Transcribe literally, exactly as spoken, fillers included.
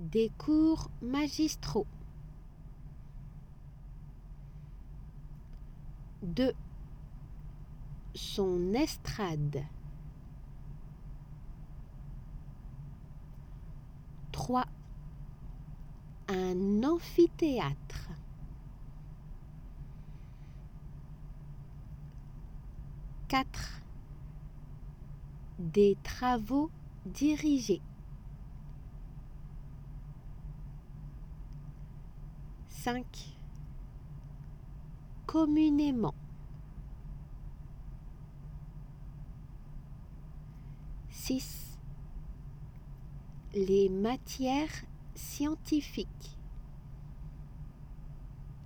Des cours magistraux. deux. Son estrade. trois. Un amphithéâtre. quatre. Des travaux dirigés. cinq. Communément. six. Les matières scientifiques.